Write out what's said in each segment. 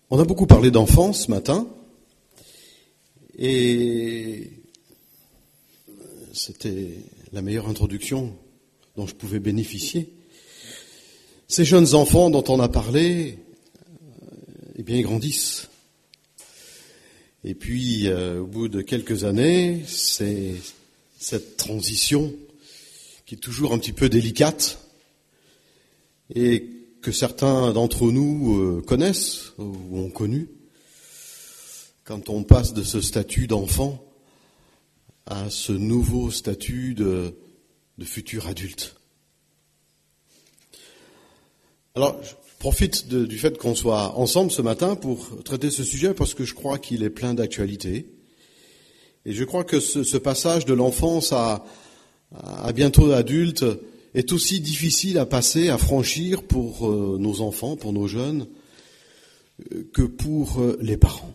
On a beaucoup parlé d'enfance ce matin, et c'était la meilleure introduction dont je pouvais bénéficier. Ces jeunes enfants dont on a parlé, eh bien, ils grandissent. Et puis, au bout de quelques années, c'est cette transition qui est toujours un petit peu délicate et que certains d'entre nous connaissent ou ont connu, quand on passe de ce statut d'enfant à ce nouveau statut de futur adulte. Alors, je profite du fait qu'on soit ensemble ce matin pour traiter ce sujet parce que je crois qu'il est plein d'actualité. Et je crois que ce passage de l'enfance à bientôt l'adulte est aussi difficile à passer, à franchir pour nos enfants, pour nos jeunes, que pour les parents.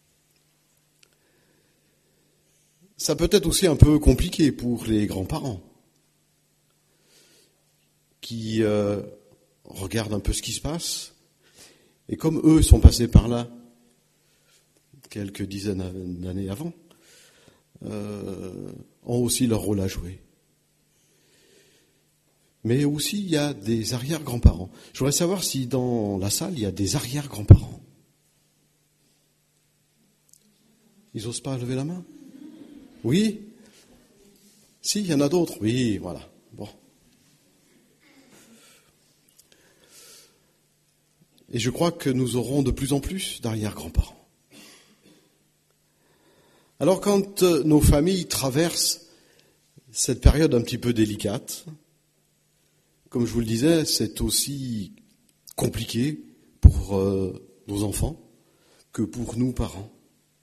Ça peut être aussi un peu compliqué pour les grands-parents qui regardent un peu ce qui se passe. Et comme eux sont passés par là quelques dizaines d'années avant, ont aussi leur rôle à jouer. Mais aussi, il y a des arrière-grands-parents. Je voudrais savoir si dans la salle, il y a des arrière-grands-parents. Ils n'osent pas lever la main? Oui? Si, il y en a d'autres. Oui, voilà. Bon. Et je crois que nous aurons de plus en plus d'arrière-grands-parents. Alors quand nos familles traversent cette période un petit peu délicate, comme je vous le disais, c'est aussi compliqué pour nos enfants que pour nous, parents.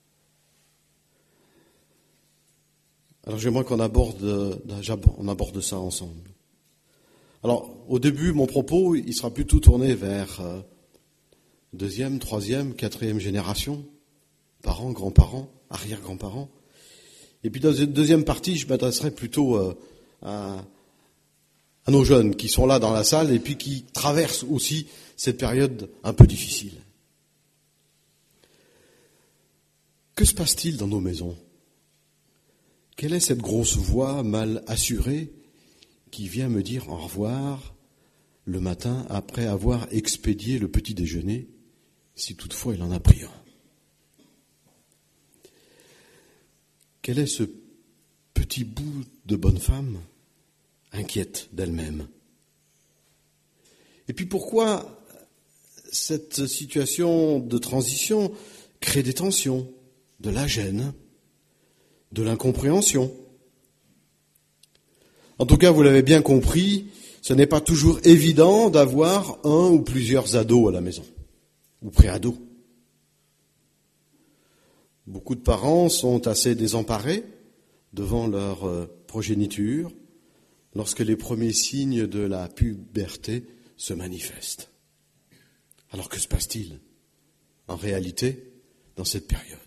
Alors j'aimerais qu'on aborde ça ensemble. Alors au début, mon propos, il sera plutôt tourné vers deuxième, troisième, quatrième génération, parents, grands-parents, arrière-grands-parents. Et puis dans une deuxième partie, je m'adresserai plutôt à nos jeunes qui sont là dans la salle et puis qui traversent aussi cette période un peu difficile. Que se passe-t-il dans nos maisons? Quelle est cette grosse voix mal assurée qui vient me dire au revoir le matin après avoir expédié le petit déjeuner, si toutefois il en a pris un? Quel est ce petit bout de bonne femme inquiète d'elle-même? Et puis pourquoi cette situation de transition crée des tensions, de la gêne, de l'incompréhension? En tout cas, vous l'avez bien compris, ce n'est pas toujours évident d'avoir un ou plusieurs ados à la maison, ou pré-ados. Beaucoup de parents sont assez désemparés devant leur progéniture lorsque les premiers signes de la puberté se manifestent. Alors que se passe-t-il en réalité dans cette période?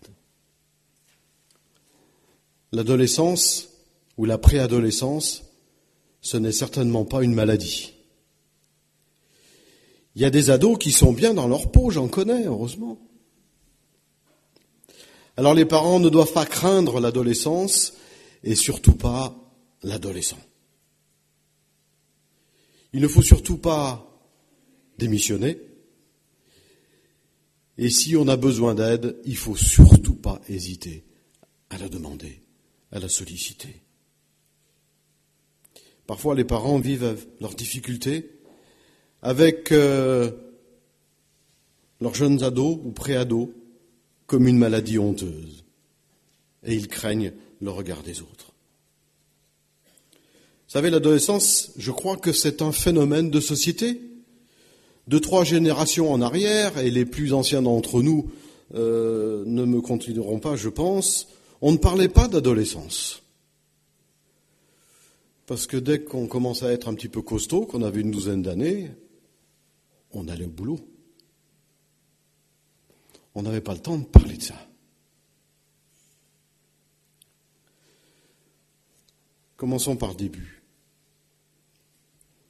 L'adolescence ou la préadolescence, ce n'est certainement pas une maladie. Il y a des ados qui sont bien dans leur peau, j'en connais, heureusement. Alors les parents ne doivent pas craindre l'adolescence et surtout pas l'adolescent. Il ne faut surtout pas démissionner. Et si on a besoin d'aide, il ne faut surtout pas hésiter à la demander, à la solliciter. Parfois, les parents vivent leurs difficultés avec leurs jeunes ados ou pré-ados comme une maladie honteuse. Et ils craignent le regard des autres. Vous savez, l'adolescence, je crois que c'est un phénomène de société. 2-3 générations en arrière, et les plus anciens d'entre nous ne me continueront pas, je pense, on ne parlait pas d'adolescence. Parce que dès qu'on commence à être un petit peu costaud, qu'on avait une douzaine d'années, on allait au boulot. On n'avait pas le temps de parler de ça. Commençons par le début.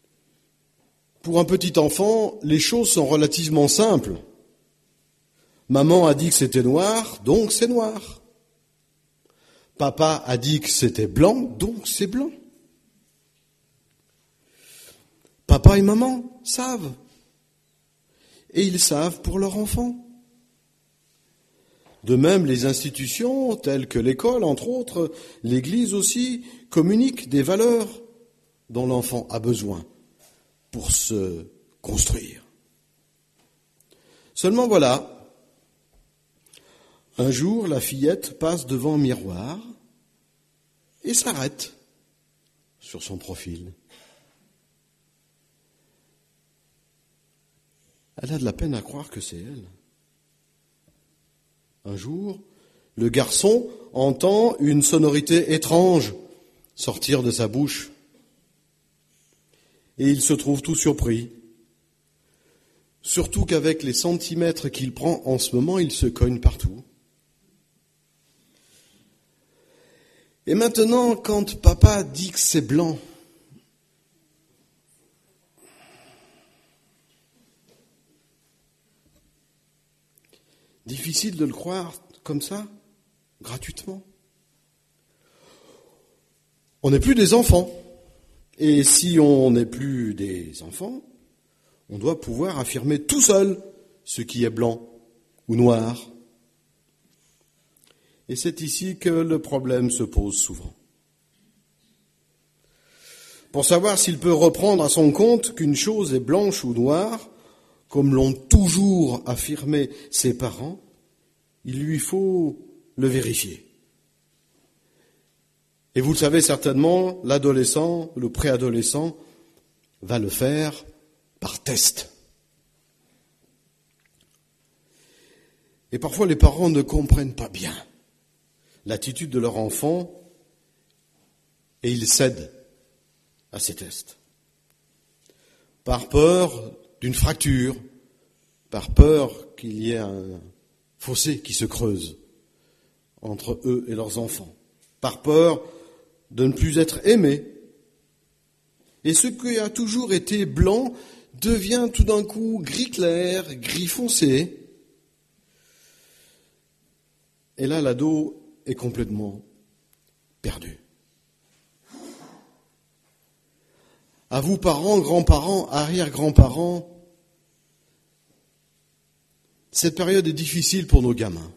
Pour un petit enfant, les choses sont relativement simples. Maman a dit que c'était noir, donc c'est noir. Papa a dit que c'était blanc, donc c'est blanc. Papa et maman savent. Et ils savent pour leur enfant. De même, les institutions, telles que l'école, entre autres, l'Église aussi, communiquent des valeurs dont l'enfant a besoin pour se construire. Seulement voilà, un jour, la fillette passe devant un miroir et s'arrête sur son profil. Elle a de la peine à croire que c'est elle. Un jour, le garçon entend une sonorité étrange sortir de sa bouche. Et il se trouve tout surpris. Surtout qu'avec les centimètres qu'il prend en ce moment, il se cogne partout. Et maintenant, quand papa dit que c'est blanc, difficile de le croire comme ça, gratuitement. On n'est plus des enfants. Et si on n'est plus des enfants, on doit pouvoir affirmer tout seul ce qui est blanc ou noir. Et c'est ici que le problème se pose souvent. Pour savoir s'il peut reprendre à son compte qu'une chose est blanche ou noire, comme l'ont toujours affirmé ses parents, il lui faut le vérifier. Et vous le savez certainement, l'adolescent, le préadolescent, va le faire par test. Et parfois les parents ne comprennent pas bien l'attitude de leur enfant et ils cèdent à ces tests. Par peur d'une fracture, par peur qu'il y ait un fossé qui se creuse entre eux et leurs enfants, par peur de ne plus être aimés. Et ce qui a toujours été blanc devient tout d'un coup gris clair, gris foncé. Et là, l'ado est complètement perdu. À vous, parents, grands-parents, arrière-grands-parents, cette période est difficile pour nos gamins.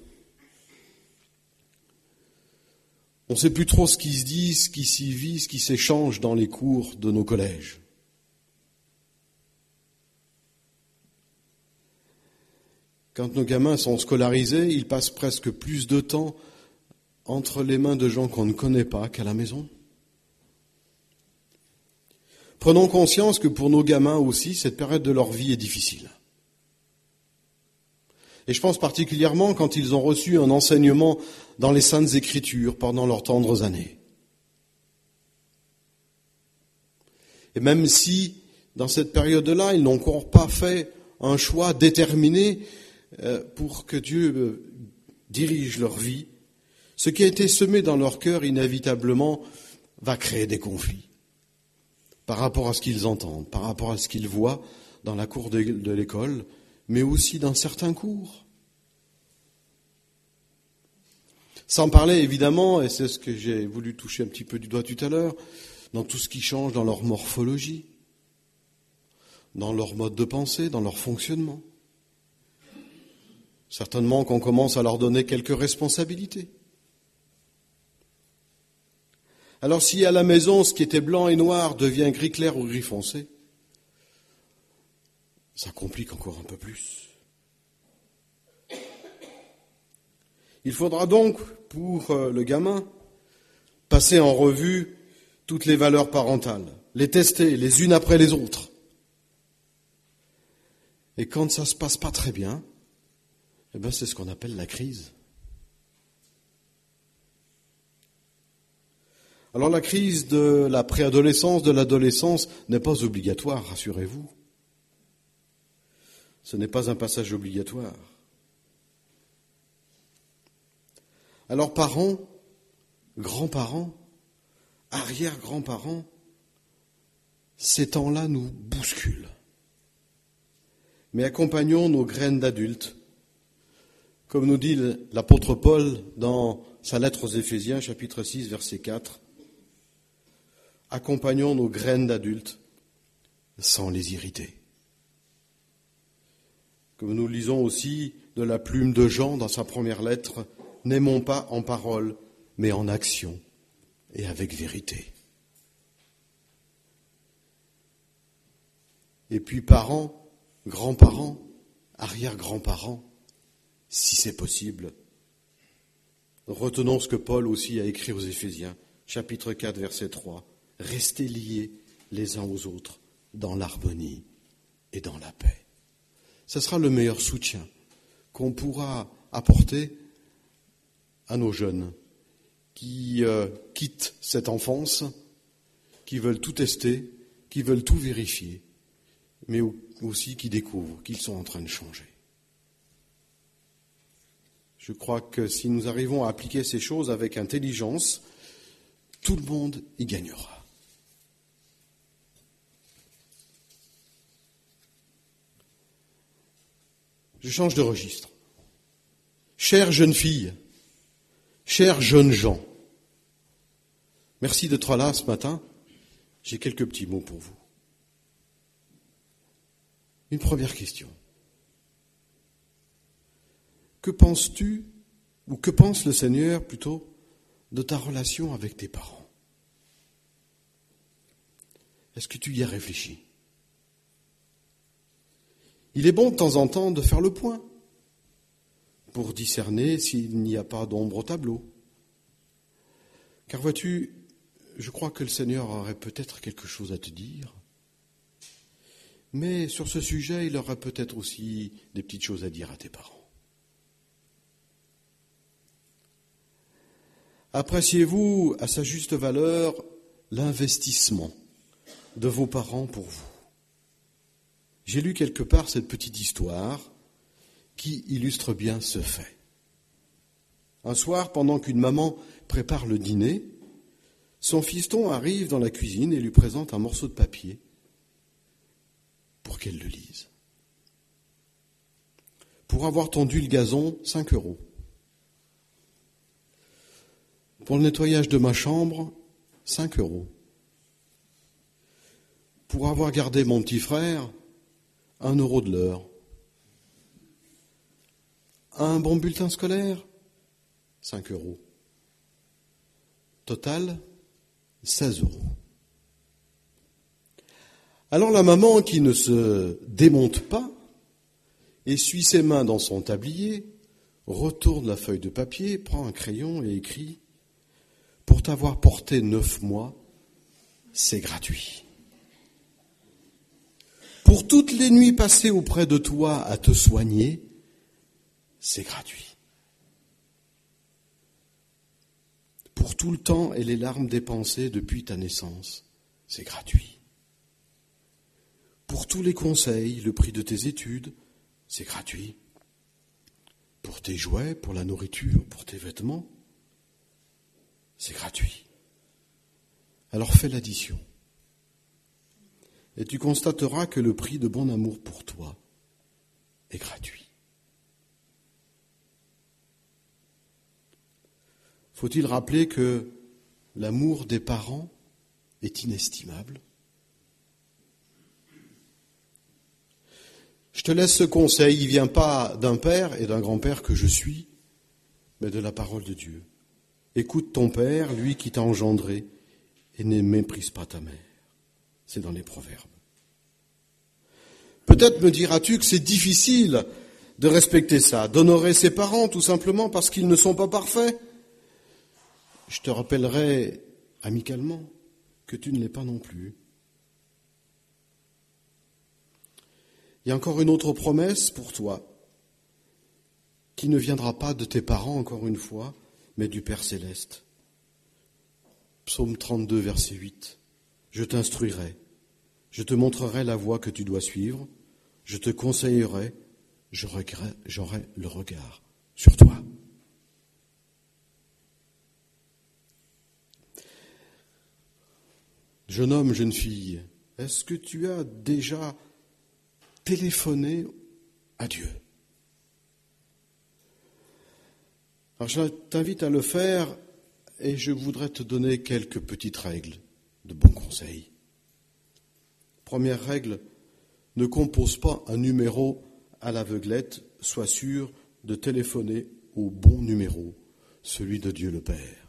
On ne sait plus trop ce qui se dit, ce qui s'y vit, ce qui s'échange dans les cours de nos collèges. Quand nos gamins sont scolarisés, ils passent presque plus de temps entre les mains de gens qu'on ne connaît pas qu'à la maison. Prenons conscience que pour nos gamins aussi, cette période de leur vie est difficile. Et je pense particulièrement quand ils ont reçu un enseignement dans les Saintes Écritures pendant leurs tendres années. Et même si, dans cette période-là, ils n'ont encore pas fait un choix déterminé pour que Dieu dirige leur vie, ce qui a été semé dans leur cœur, inévitablement, va créer des conflits par rapport à ce qu'ils entendent, par rapport à ce qu'ils voient dans la cour de l'école, mais aussi dans certains cours. Sans parler, évidemment, et c'est ce que j'ai voulu toucher un petit peu du doigt tout à l'heure, dans tout ce qui change dans leur morphologie, dans leur mode de pensée, dans leur fonctionnement. Certainement qu'on commence à leur donner quelques responsabilités. Alors si à la maison, ce qui était blanc et noir devient gris clair ou gris foncé, ça complique encore un peu plus. Il faudra donc, pour le gamin, passer en revue toutes les valeurs parentales, les tester les unes après les autres. Et quand ça se passe pas très bien, eh ben c'est ce qu'on appelle la crise. Alors la crise de la préadolescence, de l'adolescence n'est pas obligatoire, rassurez-vous. Ce n'est pas un passage obligatoire. Alors parents, grands-parents, arrière-grands-parents, ces temps-là nous bousculent. Mais accompagnons nos graines d'adultes Comme nous dit l'apôtre Paul dans sa lettre aux Éphésiens, chapitre 6, verset 4, « Accompagnons nos graines d'adultes sans les irriter. » Comme nous lisons aussi de la plume de Jean dans sa première lettre, « N'aimons pas en parole, mais en action et avec vérité. » Et puis parents, grands-parents, arrière-grands-parents, si c'est possible, retenons ce que Paul aussi a écrit aux Éphésiens, chapitre 4, verset 3. « Restez liés les uns aux autres dans l'harmonie et dans la paix. » Ce sera le meilleur soutien qu'on pourra apporter à nos jeunes qui quittent cette enfance, qui veulent tout tester, qui veulent tout vérifier, mais aussi qui découvrent qu'ils sont en train de changer. Je crois que si nous arrivons à appliquer ces choses avec intelligence, tout le monde y gagnera. Je change de registre. Chères jeunes filles, chers jeunes gens, merci d'être là ce matin. J'ai quelques petits mots pour vous. Une première question. Que penses-tu, ou que pense le Seigneur plutôt, de ta relation avec tes parents? Est-ce que tu y as réfléchi? Il est bon de temps en temps de faire le point pour discerner s'il n'y a pas d'ombre au tableau. Car vois-tu, je crois que le Seigneur aurait peut-être quelque chose à te dire, mais sur ce sujet, il aurait peut-être aussi des petites choses à dire à tes parents. Appréciez-vous à sa juste valeur l'investissement de vos parents pour vous? J'ai lu quelque part cette petite histoire qui illustre bien ce fait. Un soir, pendant qu'une maman prépare le dîner, son fiston arrive dans la cuisine et lui présente un morceau de papier pour qu'elle le lise. Pour avoir tondu le gazon, 5 €. Pour le nettoyage de ma chambre, 5 €. Pour avoir gardé mon petit frère, 1 € de l'heure. Un bon bulletin scolaire, 5 €. Total, 16 €. Alors la maman, qui ne se démonte pas, essuie ses mains dans son tablier, retourne la feuille de papier, prend un crayon et écrit « Pour t'avoir porté 9 mois, c'est gratuit. Pour toutes les nuits passées auprès de toi à te soigner, c'est gratuit. Pour tout le temps et les larmes dépensées depuis ta naissance, c'est gratuit. Pour tous les conseils, le prix de tes études, c'est gratuit. Pour tes jouets, pour la nourriture, pour tes vêtements, c'est gratuit. Alors fais l'addition. Et tu constateras que le prix de bon amour pour toi est gratuit. Faut-il rappeler que l'amour des parents est inestimable? Je te laisse ce conseil, il ne vient pas d'un père et d'un grand-père que je suis, mais de la parole de Dieu. Écoute ton père, lui qui t'a engendré, et ne méprise pas ta mère. C'est dans les Proverbes. Peut-être me diras-tu que c'est difficile de respecter ça, d'honorer ses parents tout simplement parce qu'ils ne sont pas parfaits. Je te rappellerai amicalement que tu ne l'es pas non plus. Il y a encore une autre promesse pour toi, qui ne viendra pas de tes parents, encore une fois, mais du Père Céleste. Psaume 32, verset 8. Je t'instruirai, je te montrerai la voie que tu dois suivre, je te conseillerai, j'aurai le regard sur toi. Jeune homme, jeune fille, est-ce que tu as déjà téléphoné à Dieu? Alors je t'invite à le faire et je voudrais te donner quelques petites règles de bons conseils. Première règle, ne compose pas un numéro à l'aveuglette, sois sûr de téléphoner au bon numéro, celui de Dieu le Père.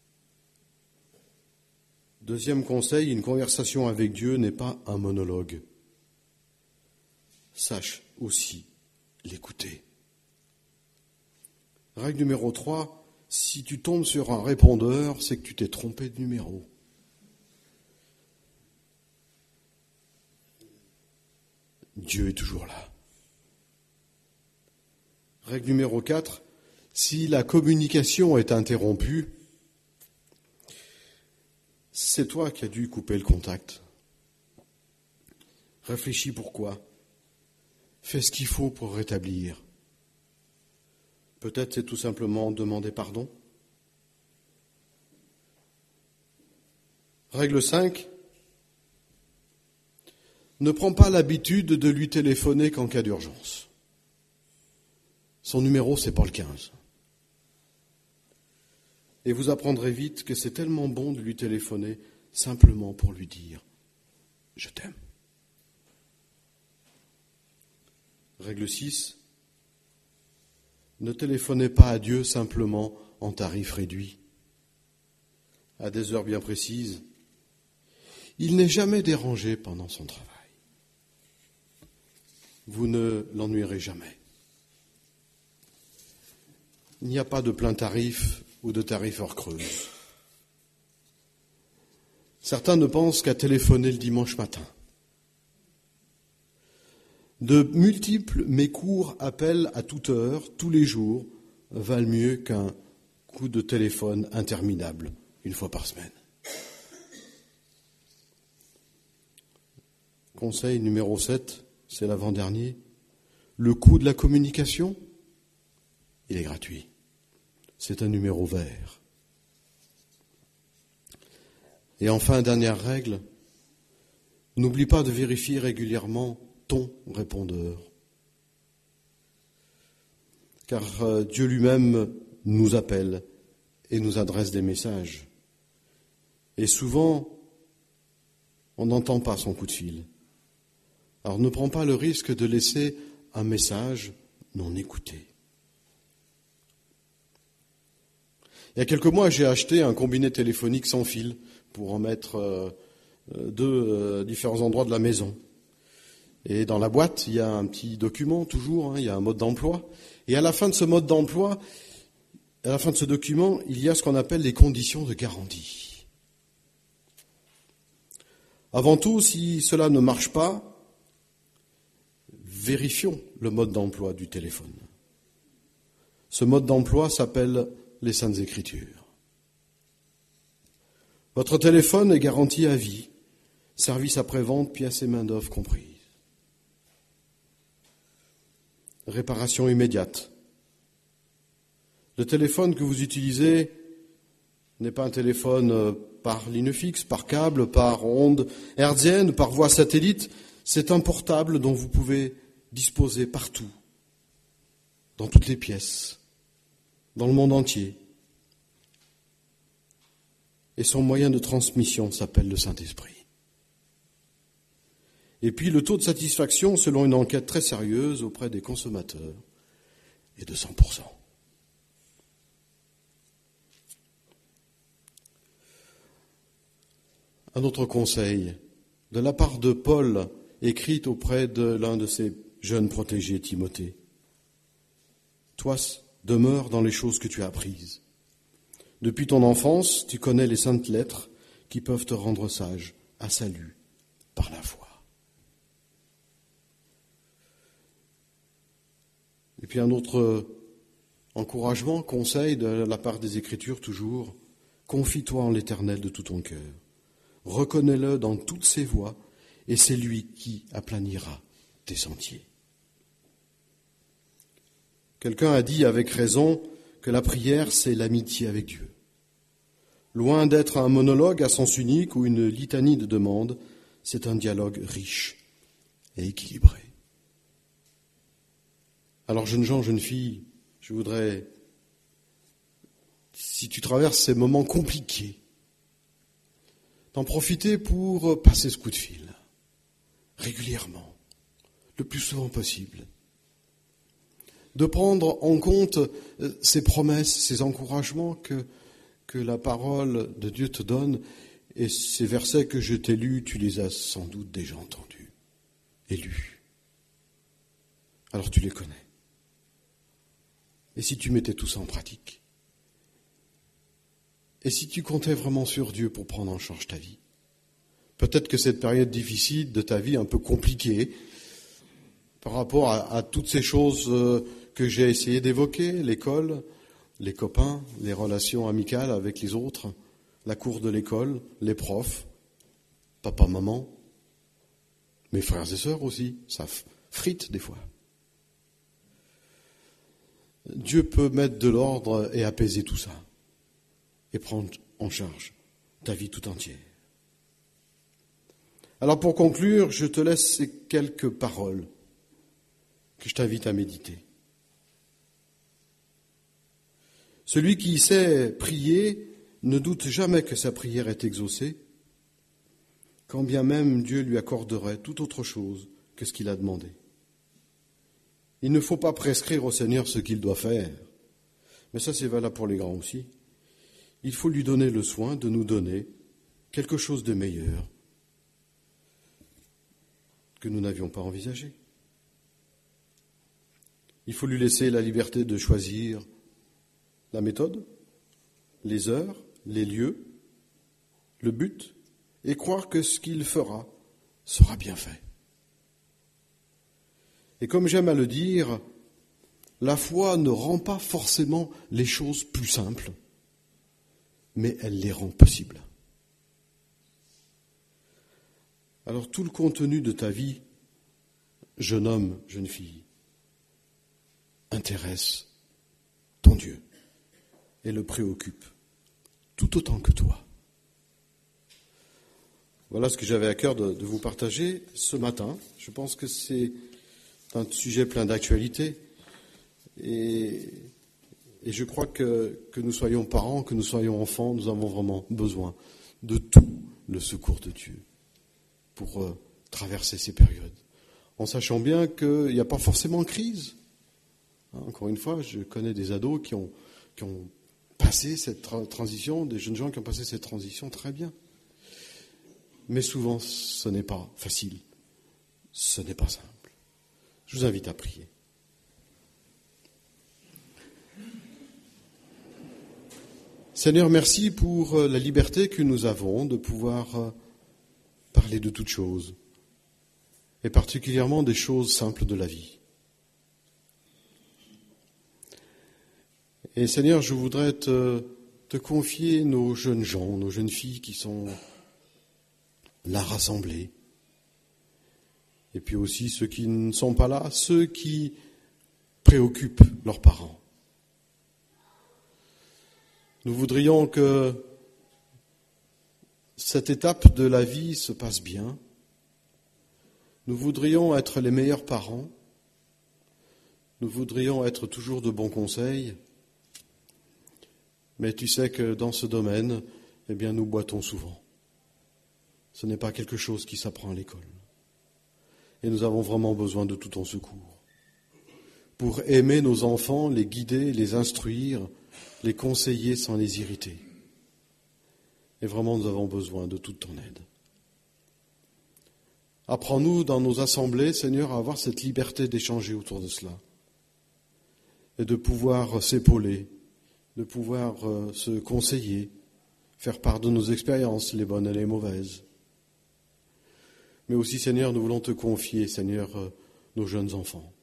Deuxième conseil, une conversation avec Dieu n'est pas un monologue. Sache aussi l'écouter. Règle numéro 3, si tu tombes sur un répondeur, c'est que tu t'es trompé de numéro. Dieu est toujours là. Règle numéro 4, si la communication est interrompue, c'est toi qui as dû couper le contact. Réfléchis pourquoi. Fais ce qu'il faut pour rétablir. Peut-être c'est tout simplement demander pardon. Règle 5. Ne prends pas l'habitude de lui téléphoner qu'en cas d'urgence. Son numéro, c'est pas le 15. Et vous apprendrez vite que c'est tellement bon de lui téléphoner simplement pour lui dire « Je t'aime ». Règle 6. Ne téléphonez pas à Dieu simplement en tarif réduit, à des heures bien précises. Il n'est jamais dérangé pendant son travail. Vous ne l'ennuierez jamais. Il n'y a pas de plein tarif ou de tarif hors creuse. Certains ne pensent qu'à téléphoner le dimanche matin. De multiples mais courts appels à toute heure, tous les jours, valent mieux qu'un coup de téléphone interminable, une fois par semaine. Conseil numéro 7, c'est l'avant-dernier. Le coût de la communication, il est gratuit. C'est un numéro vert. Et enfin, dernière règle, n'oublie pas de vérifier régulièrement ton répondeur. Car Dieu lui-même nous appelle et nous adresse des messages. Et souvent, on n'entend pas son coup de fil. Alors ne prends pas le risque de laisser un message non écouté. Il y a quelques mois, j'ai acheté un combiné téléphonique sans fil pour en mettre deux différents endroits de la maison. Et dans la boîte, il y a un petit document, toujours, il y a un mode d'emploi. Et à la fin de ce mode d'emploi, à la fin de ce document, il y a ce qu'on appelle les conditions de garantie. Avant tout, si cela ne marche pas, vérifions le mode d'emploi du téléphone. Ce mode d'emploi s'appelle les Saintes Écritures. Votre téléphone est garanti à vie, service après-vente, pièces et main-d'œuvre comprises. Réparation immédiate. Le téléphone que vous utilisez n'est pas un téléphone par ligne fixe, par câble, par onde hertzienne, par voie satellite. C'est un portable dont vous pouvez disposer partout, dans toutes les pièces, dans le monde entier. Et son moyen de transmission s'appelle le Saint-Esprit. Et puis le taux de satisfaction, selon une enquête très sérieuse auprès des consommateurs, est de 100%. Un autre conseil, de la part de Paul, écrit auprès de l'un de ses jeunes protégés, Timothée. Toi, demeure dans les choses que tu as apprises. Depuis ton enfance, tu connais les saintes lettres qui peuvent te rendre sage, à salut, par la foi. Et puis un autre encouragement, conseil de la part des Écritures toujours, confie-toi en l'Éternel de tout ton cœur. Reconnais-le dans toutes ses voies et c'est lui qui aplanira tes sentiers. Quelqu'un a dit avec raison que la prière, c'est l'amitié avec Dieu. Loin d'être un monologue à sens unique ou une litanie de demandes, c'est un dialogue riche et équilibré. Alors jeunes gens, jeunes filles, je voudrais si tu traverses ces moments compliqués, d'en profiter pour passer ce coup de fil, régulièrement, le plus souvent possible. De prendre en compte ces promesses, ces encouragements que la parole de Dieu te donne, et ces versets que je t'ai lus, tu les as sans doute déjà entendus et lus. Alors tu les connais. Et si tu mettais tout ça en pratique? Et si tu comptais vraiment sur Dieu pour prendre en charge ta vie? Peut-être que cette période difficile de ta vie, un peu compliquée, par rapport à toutes ces choses que j'ai essayé d'évoquer, l'école, les copains, les relations amicales avec les autres, la cour de l'école, les profs, papa, maman, mes frères et sœurs aussi, ça frite des fois. Dieu peut mettre de l'ordre et apaiser tout ça, et prendre en charge ta vie tout entière. Alors pour conclure, je te laisse ces quelques paroles que je t'invite à méditer. Celui qui sait prier ne doute jamais que sa prière est exaucée, quand bien même Dieu lui accorderait tout autre chose que ce qu'il a demandé. Il ne faut pas prescrire au Seigneur ce qu'il doit faire, mais ça c'est valable pour les grands aussi. Il faut lui donner le soin de nous donner quelque chose de meilleur que nous n'avions pas envisagé. Il faut lui laisser la liberté de choisir la méthode, les heures, les lieux, le but, et croire que ce qu'il fera sera bien fait. Et comme j'aime à le dire, la foi ne rend pas forcément les choses plus simples, mais elle les rend possibles. Alors tout le contenu de ta vie, jeune homme, jeune fille, intéresse ton Dieu et le préoccupe tout autant que toi. Voilà ce que j'avais à cœur de vous partager ce matin. Je pense que c'est un sujet plein d'actualité et je crois que nous soyons parents, que nous soyons enfants, nous avons vraiment besoin de tout le secours de Dieu pour traverser ces périodes, en sachant bien qu'il n'y a pas forcément de crise. Encore une fois, je connais des ados qui ont passé cette transition, des jeunes gens qui ont passé cette transition très bien. Mais souvent, ce n'est pas facile, ce n'est pas simple. Je vous invite à prier. Seigneur, merci pour la liberté que nous avons de pouvoir parler de toutes choses, et particulièrement des choses simples de la vie. Et Seigneur, je voudrais te confier nos jeunes gens, nos jeunes filles qui sont là rassemblés, et puis aussi ceux qui ne sont pas là, ceux qui préoccupent leurs parents. Nous voudrions que cette étape de la vie se passe bien. Nous voudrions être les meilleurs parents. Nous voudrions être toujours de bons conseils. Mais tu sais que dans ce domaine, eh bien, nous boitons souvent. Ce n'est pas quelque chose qui s'apprend à l'école. Et nous avons vraiment besoin de tout ton secours pour aimer nos enfants, les guider, les instruire, les conseiller sans les irriter. Et vraiment, nous avons besoin de toute ton aide. Apprends-nous dans nos assemblées, Seigneur, à avoir cette liberté d'échanger autour de cela et de pouvoir s'épauler, de pouvoir se conseiller, faire part de nos expériences, les bonnes et les mauvaises. Mais aussi, Seigneur, nous voulons te confier, Seigneur, nos jeunes enfants.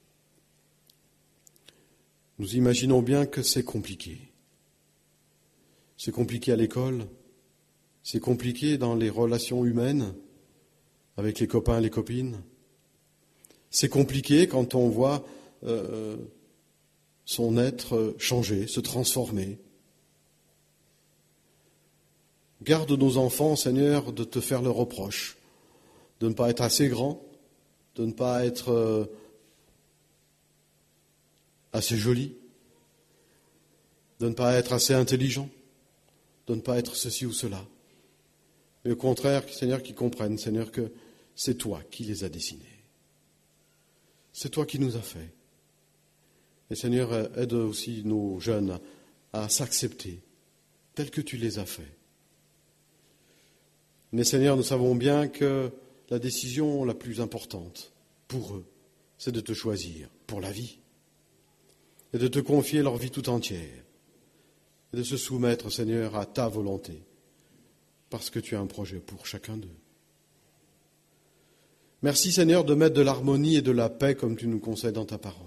Nous imaginons bien que c'est compliqué. C'est compliqué à l'école, c'est compliqué dans les relations humaines, avec les copains et les copines. C'est compliqué quand on voit son être changer, se transformer. Garde nos enfants, Seigneur, de te faire le reproche, de ne pas être assez grand, de ne pas être assez joli, de ne pas être assez intelligents, de ne pas être ceci ou cela. Mais au contraire, Seigneur, qu'ils comprennent, Seigneur, que c'est toi qui les as dessinés. C'est toi qui nous as fait. Et Seigneur, aide aussi nos jeunes à s'accepter tels que tu les as faits. Mais Seigneur, nous savons bien que la décision la plus importante pour eux, c'est de te choisir pour la vie et de te confier leur vie tout entière et de se soumettre, Seigneur, à ta volonté parce que tu as un projet pour chacun d'eux. Merci, Seigneur, de mettre de l'harmonie et de la paix comme tu nous conseilles dans ta parole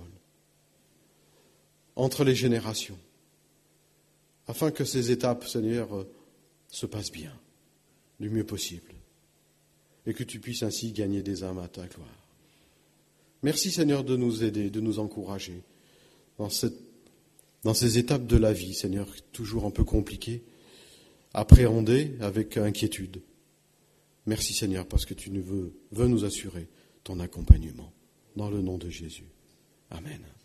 entre les générations afin que ces étapes, Seigneur, se passent bien, du mieux possible, et que tu puisses ainsi gagner des âmes à ta gloire. Merci, Seigneur, de nous aider, de nous encourager dans ces étapes de la vie, Seigneur, toujours un peu compliquées, appréhendées avec inquiétude. Merci, Seigneur, parce que tu veux nous assurer ton accompagnement. Dans le nom de Jésus. Amen.